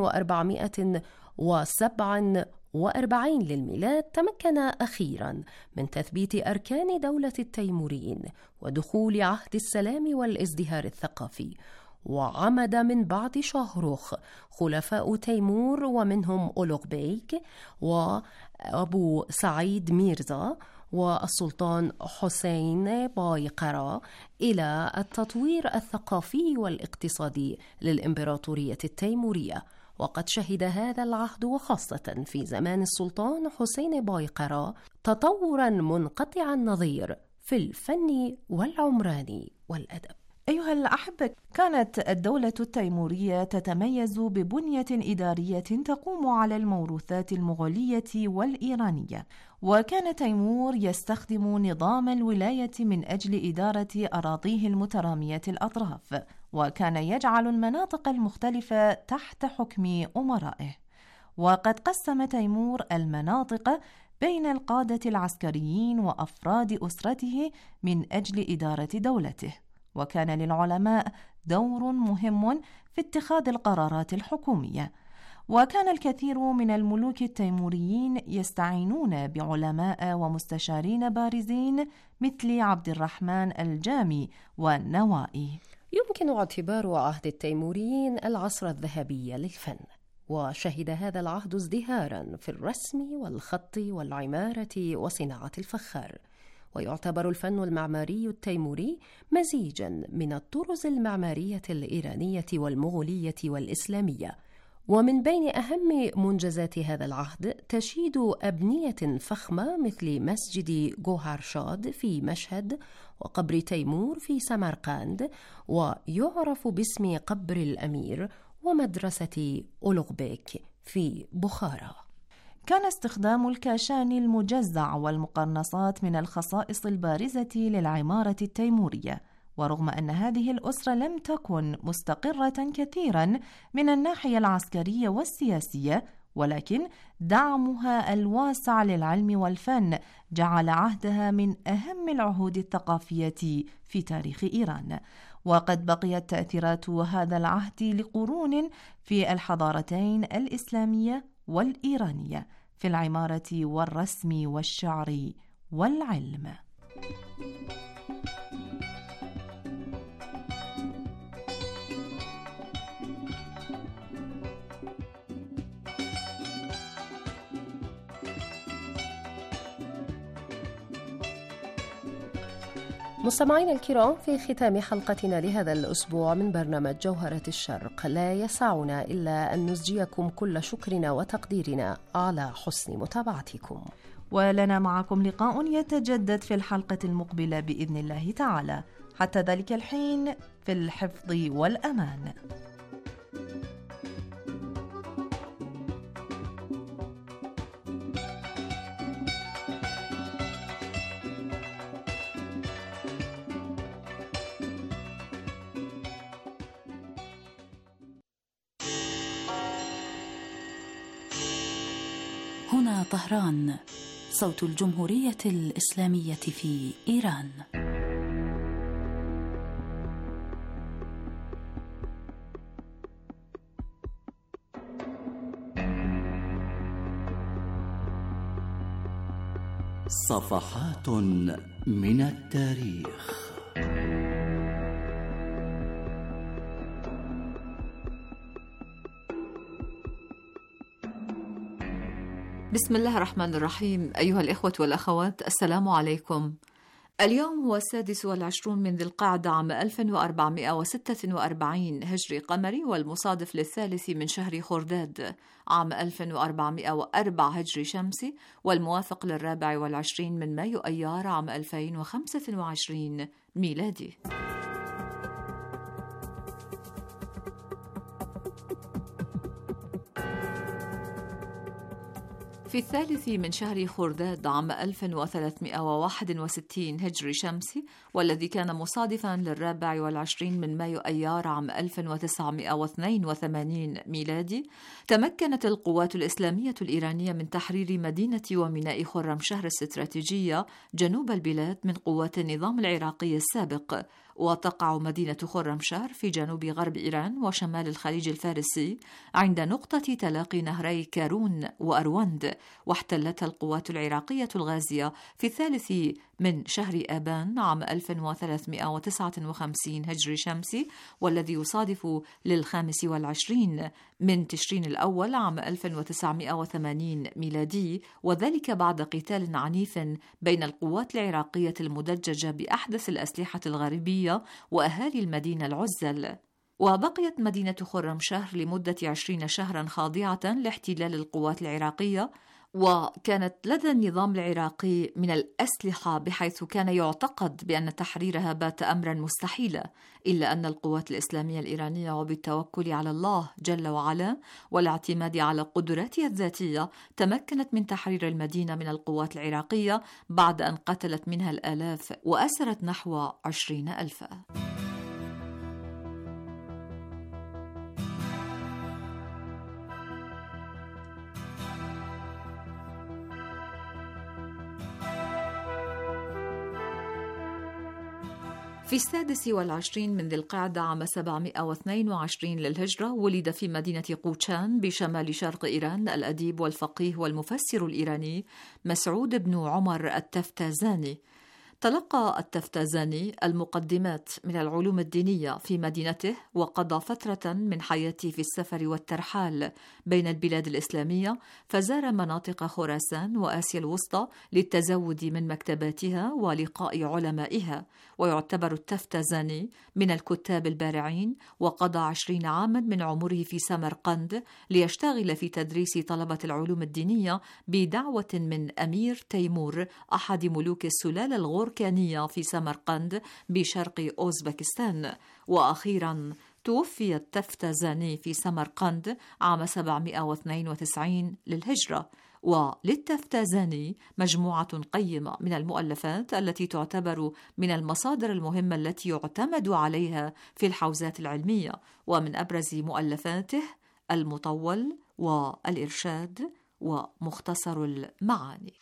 1447 للميلاد تمكن أخيراً من تثبيت أركان دولة التيموريين ودخول عهد السلام والازدهار الثقافي. وعمد من بعد شاهروخ خلفاء تيمور، ومنهم أولوغ بيك وأبو سعيد ميرزا والسلطان حسين بايقرا، إلى التطوير الثقافي والاقتصادي للإمبراطورية التيمورية. وقد شهد هذا العهد وخاصة في زمان السلطان حسين بايقرة تطوراً منقطع النظير في الفن والعمران والأدب. أيها الأحبة، كانت الدولة التيمورية تتميز ببنية إدارية تقوم على الموروثات المغولية والإيرانية، وكان تيمور يستخدم نظام الولاية من أجل إدارة أراضيه المترامية الأطراف، وكان يجعل المناطق المختلفة تحت حكم أمرائه. وقد قسم تيمور المناطق بين القادة العسكريين وأفراد أسرته من أجل إدارة دولته، وكان للعلماء دور مهم في اتخاذ القرارات الحكومية، وكان الكثير من الملوك التيموريين يستعينون بعلماء ومستشارين بارزين مثل عبد الرحمن الجامي والنوائي. يمكن اعتبار عهد التيموريين العصر الذهبي للفن، وشهد هذا العهد ازدهاراً في الرسم والخط والعمارة وصناعة الفخار، ويعتبر الفن المعماري التيموري مزيجاً من الطرز المعمارية الإيرانية والمغولية والإسلامية. ومن بين أهم منجزات هذا العهد تشيد أبنية فخمة مثل مسجد جوهرشاد في مشهد، وقبر تيمور في سمرقند، ويعرف باسم قبر الأمير، ومدرسة أولغبيك في بخارى. كان استخدام الكاشان المجزع والمقرنصات من الخصائص البارزة للعمارة التيمورية، ورغم أن هذه الأسرة لم تكن مستقرة كثيرا من الناحية العسكرية والسياسية، ولكن دعمها الواسع للعلم والفن جعل عهدها من أهم العهود الثقافية في تاريخ إيران. وقد بقيت تأثيرات هذا العهد لقرون في الحضارتين الإسلامية والإيرانية في العمارة والرسم والشعر والعلم. مستمعينا الكرام، في ختام حلقتنا لهذا الأسبوع من برنامج جوهرة الشرق لا يسعنا إلا أن نزجيكم كل شكرنا وتقديرنا على حسن متابعتكم، ولنا معكم لقاء يتجدد في الحلقة المقبلة بإذن الله تعالى. حتى ذلك الحين في الحفظ والأمان. هنا طهران، صوت الجمهورية الإسلامية في إيران. صفحات من التاريخ. بسم الله الرحمن الرحيم. أيها الإخوة والأخوات، السلام عليكم. اليوم هو 26 من ذي القعدة عام 1446 هجري قمري، والمصادف للثالث من شهر خرداد عام 1404 هجري شمسي، والموافق لل24 من مايو أيار عام 2025 ميلادي. في الثالث من شهر خرداد عام 1361 هجري شمسي، والذي كان مصادفاً لل24 من مايو أيار عام 1982 ميلادي، تمكنت القوات الإسلامية الإيرانية من تحرير مدينة وميناء خرمشهر الاستراتيجية جنوب البلاد من قوات النظام العراقي السابق. وتقع مدينة خرمشهر في جنوب غرب إيران وشمال الخليج الفارسي عند نقطة تلاقي نهري كارون وأروند، واحتلتها القوات العراقية الغازية في الثالث من شهر آبان عام 1359 هجري شمسي، والذي يصادف لل25 من تشرين الأول عام 1980 ميلادي، وذلك بعد قتال عنيف بين القوات العراقية المدججة بأحدث الأسلحة الغربية وأهالي المدينة العزل. وبقيت مدينة خرمشهر لمدة 20 شهرا خاضعة لاحتلال القوات العراقية، وكانت لدى النظام العراقي من الأسلحة بحيث كان يعتقد بأن تحريرها بات أمرا مستحيلا، إلا أن القوات الإسلامية الإيرانية وبالتوكل على الله جل وعلا والاعتماد على قدراتها الذاتية تمكنت من تحرير المدينة من القوات العراقية بعد أن قتلت منها الآلاف وأسرت نحو 20,000. في 26 من ذي القعدة عام 722 للهجرة ولد في مدينة قوشان بشمال شرق إيران الأديب والفقيه والمفسر الإيراني مسعود بن عمر التفتازاني. تلقى التفتازاني المقدمات من العلوم الدينية في مدينته، وقضى فترة من حياته في السفر والترحال بين البلاد الإسلامية، فزار مناطق خراسان وآسيا الوسطى للتزود من مكتباتها ولقاء علمائها. ويعتبر التفتازاني من الكتاب البارعين، وقضى 20 عاما من عمره في سمرقند ليشتغل في تدريس طلبة العلوم الدينية بدعوة من أمير تيمور أحد ملوك السلالة الغوركانية في سمرقند بشرق أوزبكستان. وأخيرا توفي التفتازاني في سمرقند عام 792 للهجرة. وللتفتازاني مجموعة قيمة من المؤلفات التي تعتبر من المصادر المهمة التي يعتمد عليها في الحوزات العلمية، ومن أبرز مؤلفاته المطول والإرشاد ومختصر المعاني.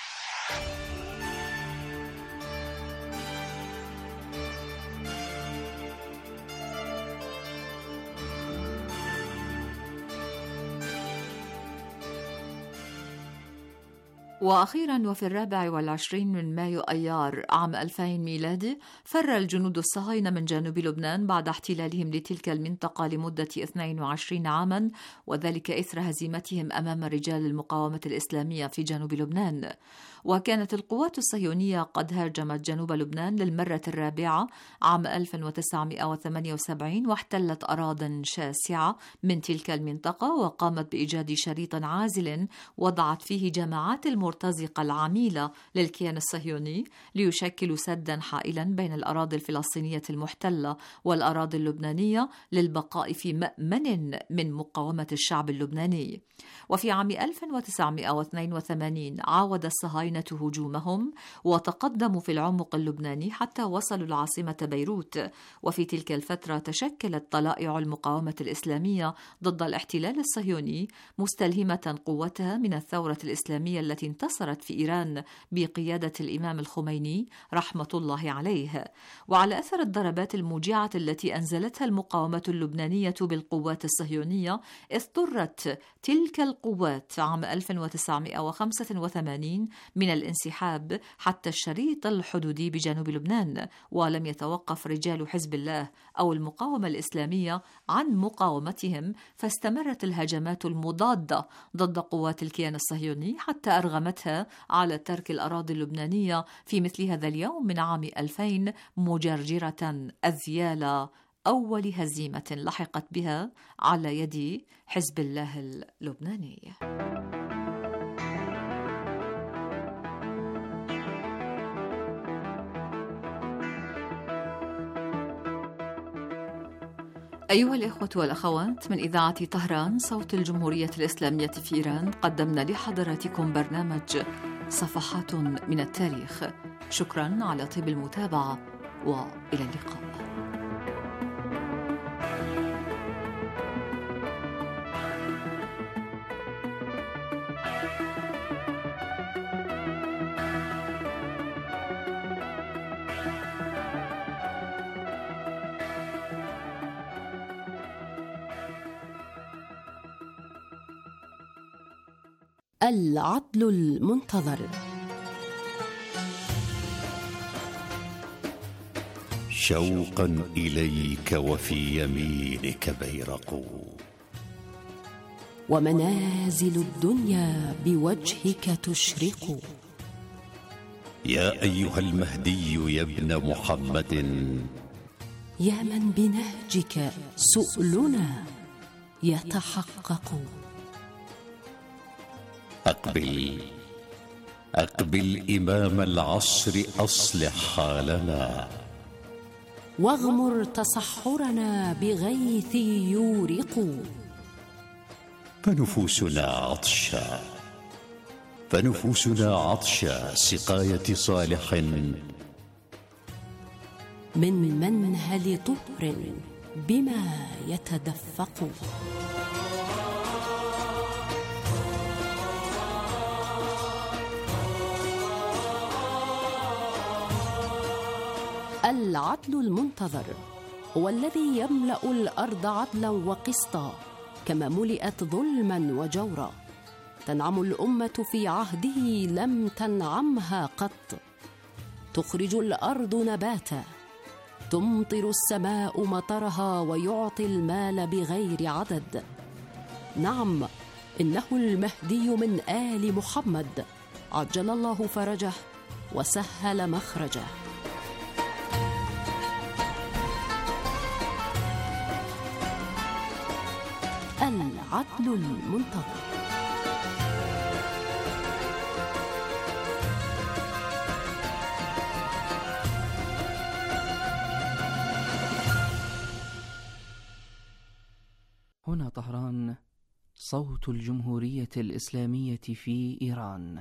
وأخيرا وفي 24 من مايو أيار عام 2000 ميلادي فر الجنود الصهاينة من جنوب لبنان بعد احتلالهم لتلك المنطقة لمدة 22 عاما، وذلك إثر هزيمتهم أمام رجال المقاومة الإسلامية في جنوب لبنان. وكانت القوات الصهيونية قد هاجمت جنوب لبنان للمرة الرابعة عام 1978 واحتلت أراضٍ شاسعة من تلك المنطقة، وقامت بإيجاد شريط عازل وضعت فيه جماعات المرتزقة العميلة للكيان الصهيوني ليشكل سدا حائلا بين الأراضي الفلسطينية المحتلة والأراضي اللبنانية للبقاء في مأمن من مقاومة الشعب اللبناني. وفي عام 1982 عاود الصهاينة هجومهم وتقدموا في العمق اللبناني حتى وصلوا العاصمة بيروت. وفي تلك الفترة تشكلت طلائع المقاومة الإسلامية ضد الاحتلال الصهيوني مستلهمة قوتها من الثورة الإسلامية التي انتصرت في إيران بقيادة الإمام الخميني رحمة الله عليه. وعلى أثر الضربات الموجعة التي أنزلتها المقاومة اللبنانية بالقوات الصهيونية، اضطرت تلك القوات عام 1985 من الانسحاب حتى الشريط الحدودي بجنوب لبنان، ولم يتوقف رجال حزب الله أو المقاومة الإسلامية عن مقاومتهم، فاستمرت الهجمات المضادة ضد قوات الكيان الصهيوني حتى أرغمتها على ترك الأراضي اللبنانية في مثل هذا اليوم من عام 2000 مجرجرة أذيال أول هزيمة لحقت بها على يد حزب الله اللبناني. أيها الإخوة والأخوات، من إذاعة طهران صوت الجمهورية الإسلامية في إيران قدمنا لحضراتكم برنامج صفحات من التاريخ. شكرا على طيب المتابعة وإلى اللقاء. العدل المنتظر. شوقا إليك وفي يمينك بيرق، ومنازل الدنيا بوجهك تشرق. يا أيها المهدي يا ابن محمد، يا من بنهجك سؤلنا يتحقق. أقبل إمام العصر أصلح حالنا، واغمر تصحرنا بغيث يورق. فنفوسنا عطشا سقاية صالح من منهل طهر بما يتدفق. العدل المنتظر هو الذي يملأ الأرض عدلا وقسطا، كما ملئت ظلما وجورا. تنعم الأمة في عهده لم تنعمها قط. تخرج الأرض نباتا، تمطر السماء مطرها، ويعطي المال بغير عدد. نعم، إنه المهدي من آل محمد، عجل الله فرجه وسهل مخرجه. العدل المنتظر. هنا طهران، صوت الجمهورية الإسلامية في إيران.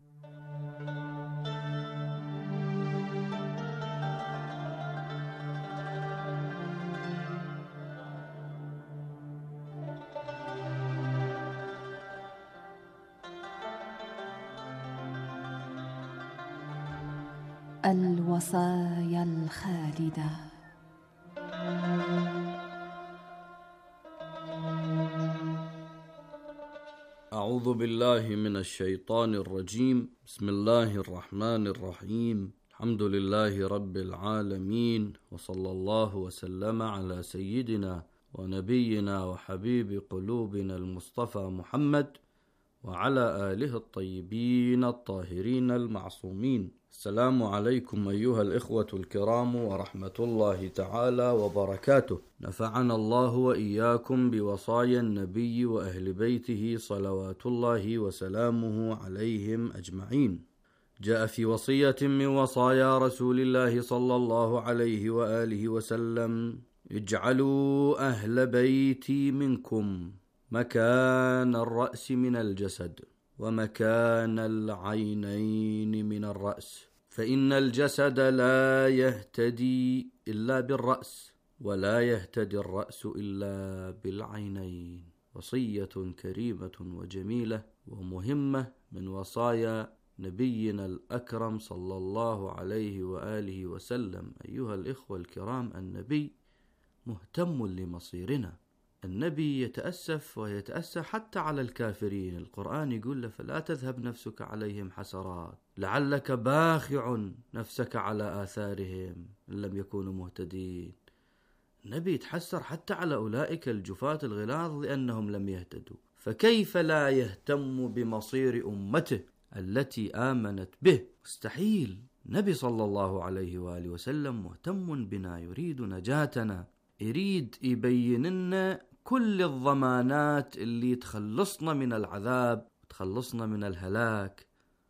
الوصايا الخالدة. أعوذ بالله من الشيطان الرجيم. بسم الله الرحمن الرحيم. الحمد لله رب العالمين، وصلى الله وسلم على سيدنا ونبينا وحبيب قلوبنا المصطفى محمد وعلى آله الطيبين الطاهرين المعصومين. السلام عليكم أيها الإخوة الكرام ورحمة الله تعالى وبركاته. نفعنا الله وإياكم بوصايا النبي وأهل بيته صلوات الله وسلامه عليهم أجمعين. جاء في وصية من وصايا رسول الله صلى الله عليه وآله وسلم: اجعلوا أهل بيتي منكم مكان الرأس من الجسد، ومكان العينين من الرأس، فإن الجسد لا يهتدي إلا بالرأس، ولا يهتدي الرأس إلا بالعينين. وصية كريمة وجميلة ومهمة من وصايا نبينا الأكرم صلى الله عليه وآله وسلم. أيها الإخوة الكرام، النبي مهتم لمصيرنا. النبي يتأسف ويتأسى حتى على الكافرين. القرآن يقول له: فلا تذهب نفسك عليهم حسرات، لعلك باخع نفسك على آثارهم إن لم يكونوا مهتدين. النبي يتحسر حتى على أولئك الجفاة الغلاظ لأنهم لم يهتدوا، فكيف لا يهتم بمصير أمته التي آمنت به؟ مستحيل. النبي صلى الله عليه وآله وسلم مهتم بنا، يريد نجاتنا، يريد يبين لنا كل الضمانات اللي تخلصنا من العذاب، تخلصنا من الهلاك،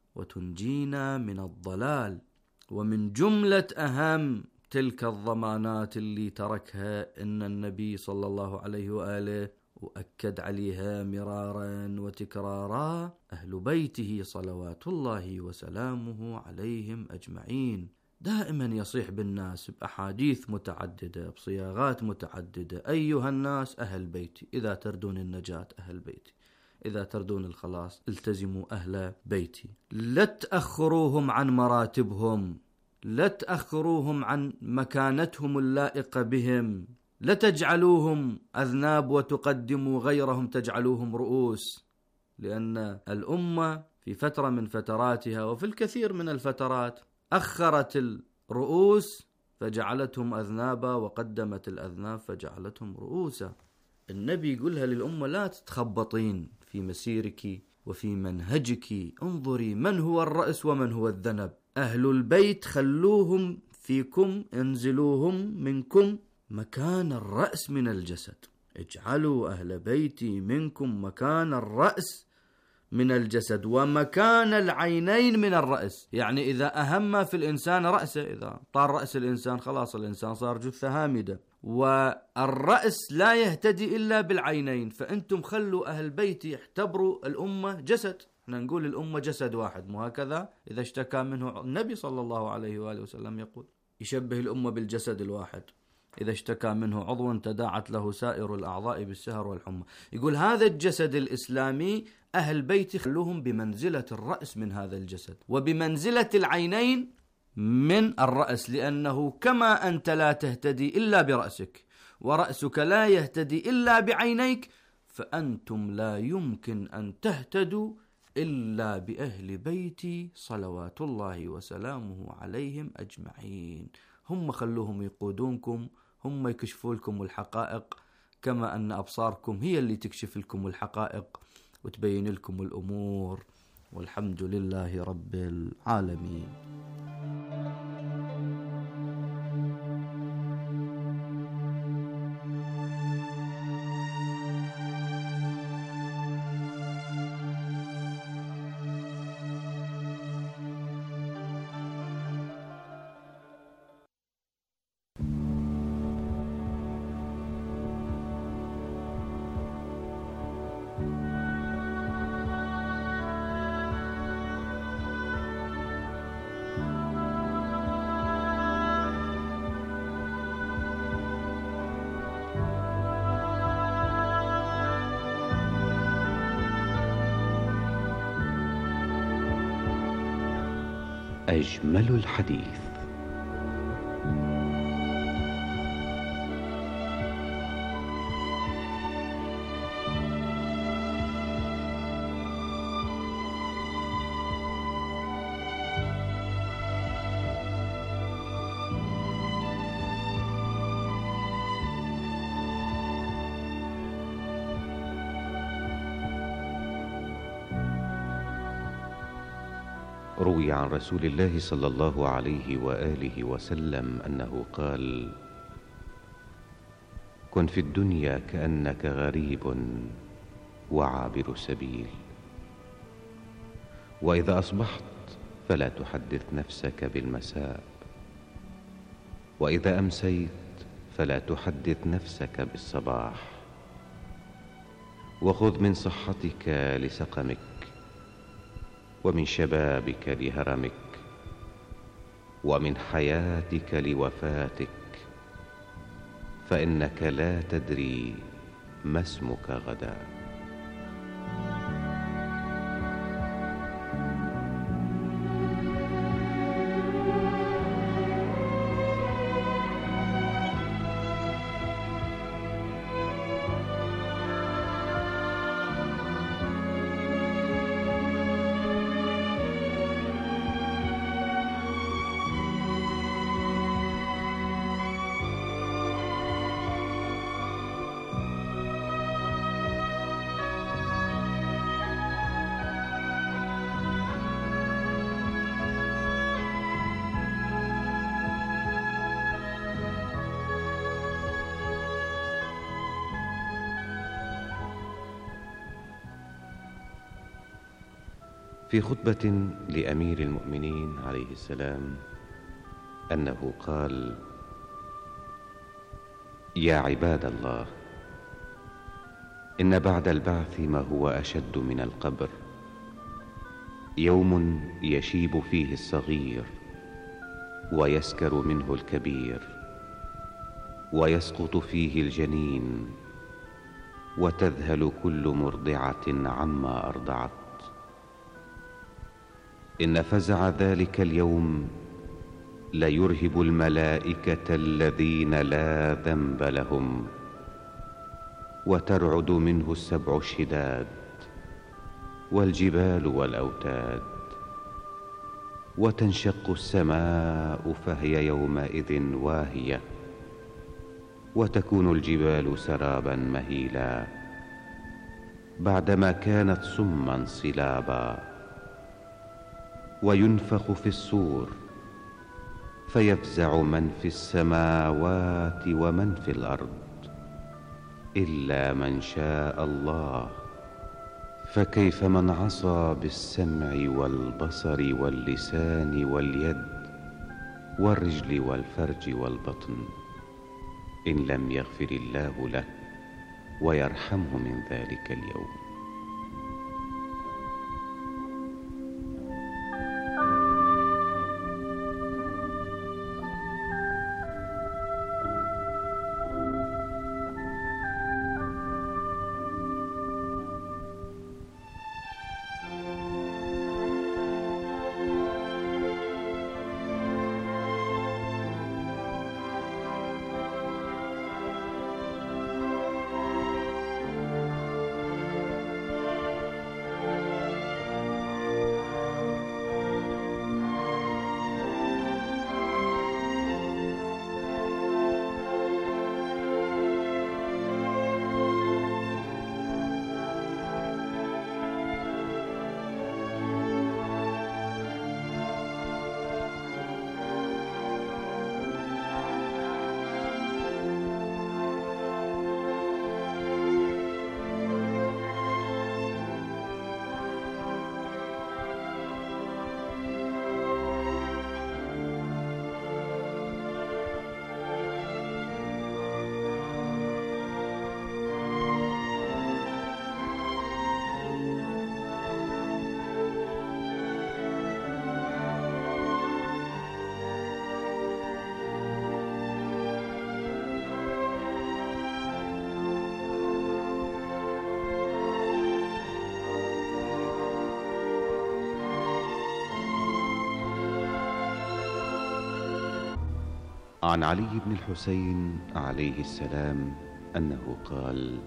وتنجينا من الضلال. ومن جملة أهم تلك الضمانات اللي تركها إن النبي صلى الله عليه وآله وأكد عليها مرارا وتكرارا: أهل بيته صلوات الله وسلامه عليهم أجمعين. دائما يصيح بالناس بأحاديث متعددة بصياغات متعددة: أيها الناس أهل بيتي، إذا تردون النجاة أهل بيتي، إذا تردون الخلاص التزموا أهل بيتي. لا تأخروهم عن مراتبهم، لا تأخروهم عن مكانتهم اللائقة بهم، لا تجعلوهم أذناب وتقدموا غيرهم، تجعلوهم رؤوس. لأن الأمة في فترة من فتراتها وفي الكثير من الفترات أخرت الرؤوس فجعلتهم أذنابا، وقدمت الأذناب فجعلتهم رؤوسا. النبي يقولها للأمة: لا تتخبطين في مسيرك وفي منهجك، انظري من هو الرأس ومن هو الذنب. أهل البيت خلوهم فيكم، انزلوهم منكم مكان الرأس من الجسد. اجعلوا أهل بيتي منكم مكان الرأس من الجسد ومكان العينين من الرأس. يعني إذا أهم في الإنسان رأسه، إذا طار رأس الإنسان خلاص الإنسان صار جثة هامدة، والرأس لا يهتدي إلا بالعينين. فأنتم خلوا أهل بيتي يعتبروا الأمة جسد. احنا نقول الأمة جسد واحد، مو هكذا؟ إذا اشتكى منه النبي صلى الله عليه وآله وسلم يقول يشبه الأمة بالجسد الواحد، إذا اشتكى منه عضو تداعت له سائر الأعضاء بالسهر والحمى. يقول هذا الجسد الإسلامي أهل بيتي خلوهم بمنزلة الرأس من هذا الجسد، وبمنزلة العينين من الرأس، لأنه كما أنت لا تهتدي إلا برأسك، ورأسك لا يهتدي إلا بعينيك، فأنتم لا يمكن أن تهتدوا إلا بأهل بيتي صلوات الله وسلامه عليهم أجمعين. هم خلوهم يقودونكم، هم يكشفوا لكم الحقائق، كما أن أبصاركم هي اللي تكشف لكم الحقائق وتبين لكم الأمور. والحمد لله رب العالمين. أجمل الحديث. روي عن رسول الله صلى الله عليه وآله وسلم أنه قال: كن في الدنيا كأنك غريب وعابر سبيل، وإذا أصبحت فلا تحدث نفسك بالمساء، وإذا أمسيت فلا تحدث نفسك بالصباح، وخذ من صحتك لسقمك، ومن شبابك لهرمك، ومن حياتك لوفاتك، فإنك لا تدري ما اسمك غدا. في خطبة لأمير المؤمنين عليه السلام أنه قال: يا عباد الله، إن بعد البعث ما هو أشد من القبر، يوم يشيب فيه الصغير ويسكر منه الكبير، ويسقط فيه الجنين، وتذهل كل مرضعة عما أرضعت. إن فزع ذلك اليوم ليرهب الملائكة الذين لا ذنب لهم، وترعد منه السبع الشداد والجبال والأوتاد، وتنشق السماء فهي يومئذ واهية، وتكون الجبال سرابا مهيلا بعدما كانت صما صلابا. وينفخ في الصور فيفزع من في السماوات ومن في الأرض إلا من شاء الله. فكيف من عصى بالسمع والبصر واللسان واليد والرجل والفرج والبطن إن لم يغفر الله له ويرحمه من ذلك اليوم. عن علي بن الحسين عليه السلام أنه قال: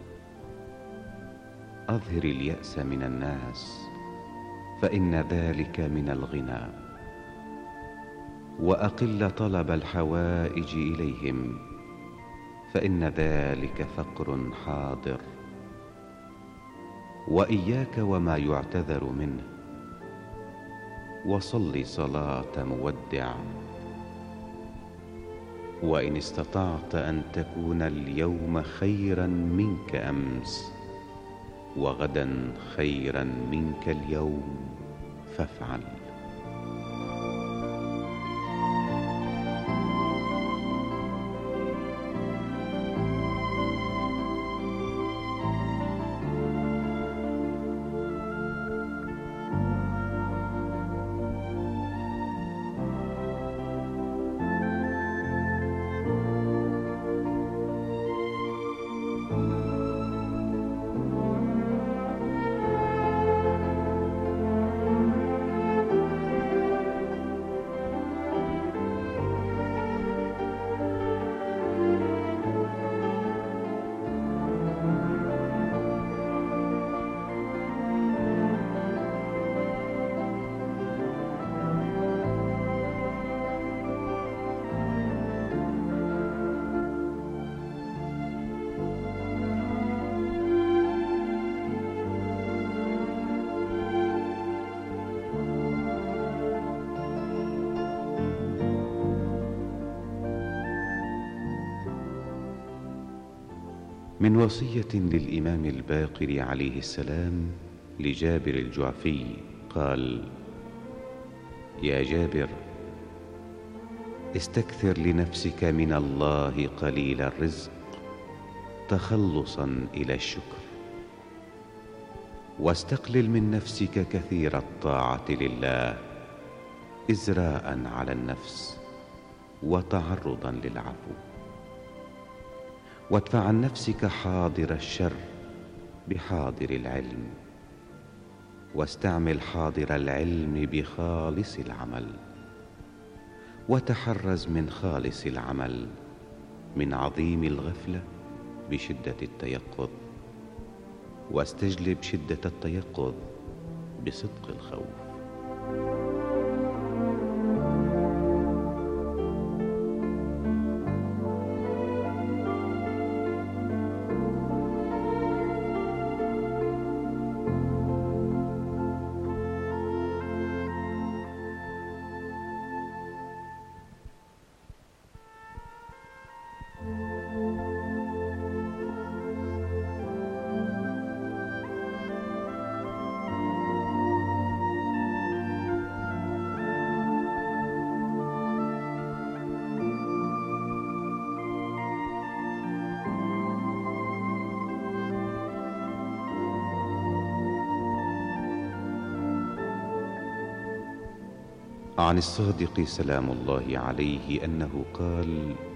أظهر اليأس من الناس فإن ذلك من الغنى، وأقل طلب الحوائج إليهم فإن ذلك فقر حاضر، وإياك وما يعتذر منه، وصل صلاة مودع، وإن استطعت أن تكون اليوم خيرا منك أمس وغدا خيرا منك اليوم فافعل. من وصية للإمام الباقر عليه السلام لجابر الجعفي قال: يا جابر، استكثر لنفسك من الله قليل الرزق تخلصا إلى الشكر، واستقلل من نفسك كثير الطاعة لله إزراء على النفس وتعرضا للعفو، وادفع عن نفسك حاضر الشر بحاضر العلم، واستعمل حاضر العلم بخالص العمل، وتحرز من خالص العمل من عظيم الغفلة بشدة التيقظ، واستجلب شدة التيقظ بصدق الخوف. عن الصادق سلام الله عليه أنه قال: